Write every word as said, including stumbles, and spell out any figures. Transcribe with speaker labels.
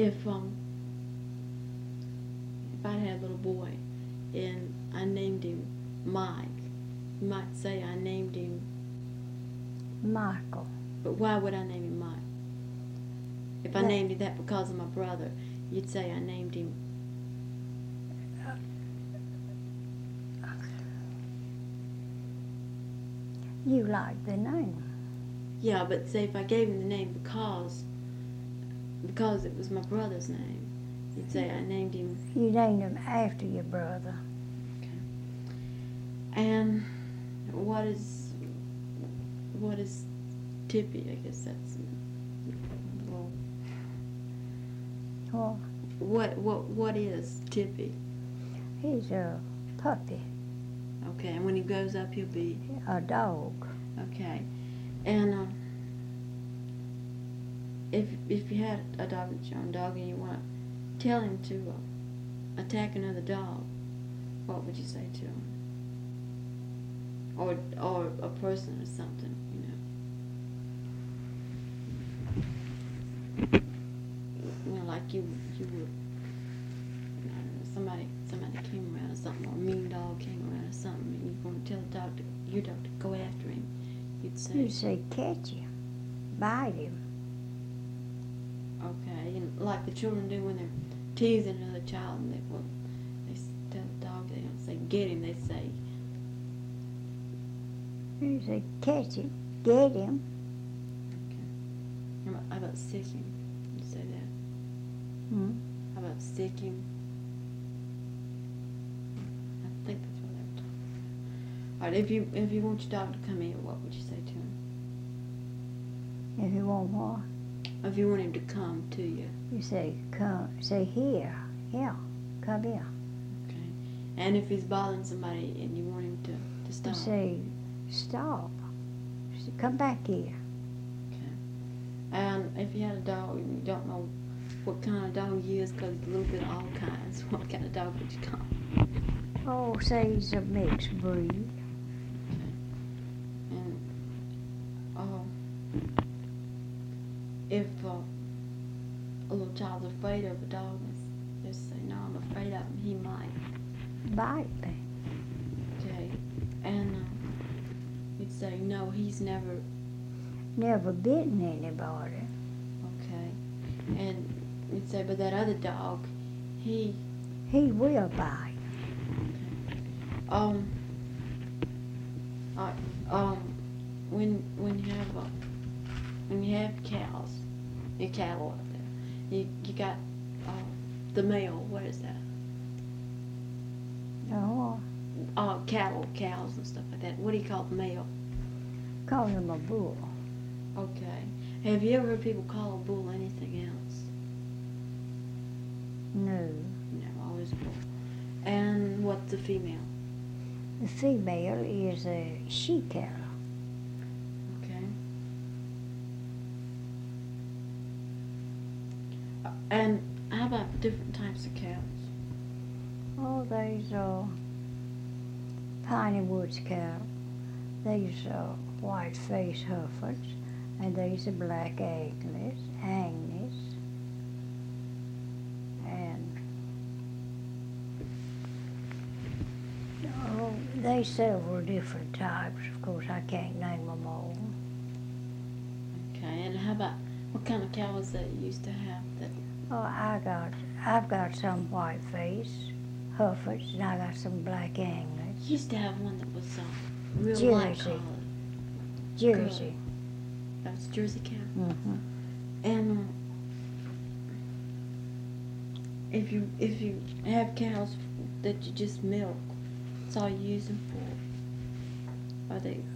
Speaker 1: if um if I had a little boy and I named him Mike, you might say I named him.
Speaker 2: Michael.
Speaker 1: But why would I name him Mike? If I
Speaker 2: That-
Speaker 1: named him that because of my brother, you'd say I named him.
Speaker 2: You like the name.
Speaker 1: Yeah, but say if I gave him the name because because it was my brother's name, you'd say I named him.
Speaker 2: You named him after your brother.
Speaker 1: And what is what is Tippy? I guess that's well.
Speaker 2: Well,
Speaker 1: What what what is Tippy?
Speaker 2: he's a puppy,
Speaker 1: Okay, and when he grows up, he'll be
Speaker 2: a dog.
Speaker 1: okay. And uh, if if you had a dog that's your own dog and you want to tell him to uh, attack another dog, what would you say to him? Or or a person or something, you know. You know, like you you would. I don't know, somebody somebody came around or something, or a mean dog came around or something, and you want to tell the dog to, your dog to go after him. You'd say,
Speaker 2: You say catch him, bite him.
Speaker 1: okay, and like the children do when they're teasing another child, and they well, they s- tell the dog, they don't say get him, they say,
Speaker 2: You say catch him, get him.
Speaker 1: okay. How about, how about sick him? You say that.
Speaker 2: Hmm?
Speaker 1: How about sick him? I think that's what they were talking about. All right, if you if you want your dog to come in, what would you say to him?
Speaker 2: If you want more,
Speaker 1: If you want him to come to you,
Speaker 2: you say come, say here, yeah, come here.
Speaker 1: okay. And if he's bothering somebody and you want him to, to
Speaker 2: You
Speaker 1: stop,
Speaker 2: say stop, S- come back here.
Speaker 1: okay. And if you had a dog and you don't know what kind of dog he is, because he's a little bit of all kinds, what kind of dog would you call him?
Speaker 2: Oh, say he's a mixed breed.
Speaker 1: And uh, if uh, a little child's afraid of a dog, they just say, no, I'm afraid of him, he might.
Speaker 2: Bite me.
Speaker 1: Okay. And uh, you'd say, no, he's never,
Speaker 2: Never bitten anybody.
Speaker 1: okay. And you'd say, but that other dog, he,
Speaker 2: He will bite.
Speaker 1: um, uh, um, when when you have uh, when you have cows, your cattle up there, you you got uh, the male. What is that?
Speaker 2: Oh,
Speaker 1: Uh, cattle, cows, and stuff like that. What do you call the male?
Speaker 2: call him a bull.
Speaker 1: Okay. Have you ever heard people call a bull anything else?
Speaker 2: No.
Speaker 1: No, always bull. And what's the female?
Speaker 2: The female is a she cattle.
Speaker 1: Okay. Uh, And how about different types of cows?
Speaker 2: Oh, there's a piney woods cow. There's a white face Herefords, and there's a black Agnes, Agnes, and oh, there's several different types. Of course, I can't name them all.
Speaker 1: Okay. And how about what kind of cows that you used to have? That
Speaker 2: Oh, I got, I've got some white face Herefords, and I got some black Agnes,
Speaker 1: you used to have one that was uh, real light
Speaker 2: Jersey.
Speaker 1: colored.
Speaker 2: Jersey.
Speaker 1: That was Jersey cow.
Speaker 2: Mm-hmm.
Speaker 1: And uh, if you if you have cows that you just milk, that's all you use them for. Are they